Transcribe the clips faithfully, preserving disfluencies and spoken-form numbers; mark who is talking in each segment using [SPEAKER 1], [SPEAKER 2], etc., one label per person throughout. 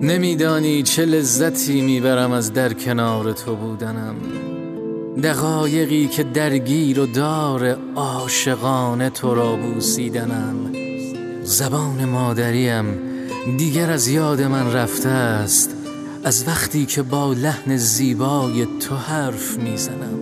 [SPEAKER 1] نمیدانی چه لذتی میبرم از در کنار تو بودنم. دقایقی که درگیر و دار عاشقانه تو را بوسیدنم. زبان مادریم دیگر از یاد من رفته است از وقتی که با لحن زیبای تو حرف میزنم.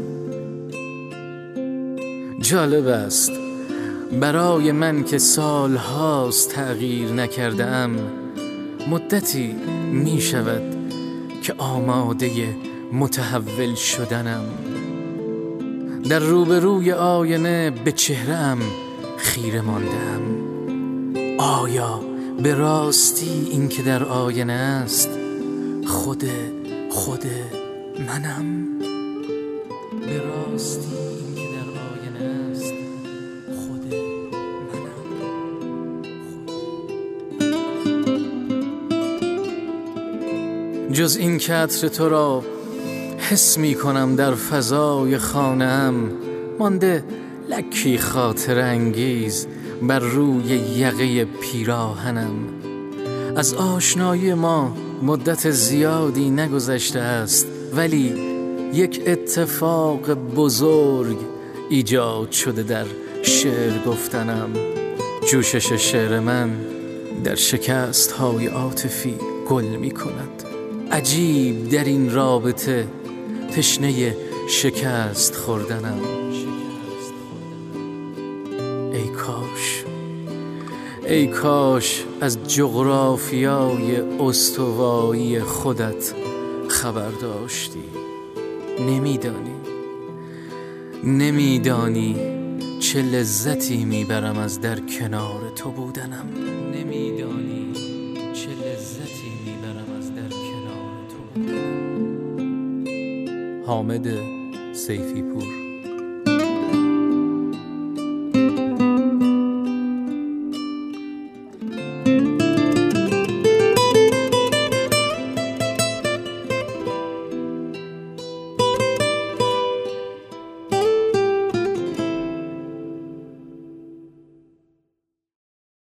[SPEAKER 1] جالب است برای من که سالهاست تغییر نکرده‌ام، مدتی می شود که آماده متحول شدنم. در روبروی آینه به چهره‌ام خیره ماندم. آیا به راستی این که در آینه است خود خود منم؟ به راستی این که در آینه است خود منم؟ جز این که عطر تو را حس می کنم در فضای خانه‌ام، مانده لکی خاطر انگیز بر روی یقه پیراهنم. از آشنایی ما مدت زیادی نگذشته است، ولی یک اتفاق بزرگ ایجاد شده در شعر گفتنم. جوشش شعر من در شکست های عاطفی گل می کند. عجیب در این رابطه تشنه شکست خوردنم. ای کاش ای کاش از جغرافیای استوایی خودت خبر داشتی. نمیدانی نمیدانی چه لذتی میبرم از در کنار تو بودنم. نمیدانی چه لذتی میبرم از در کنار تو بودنم. حامد سیفی پور.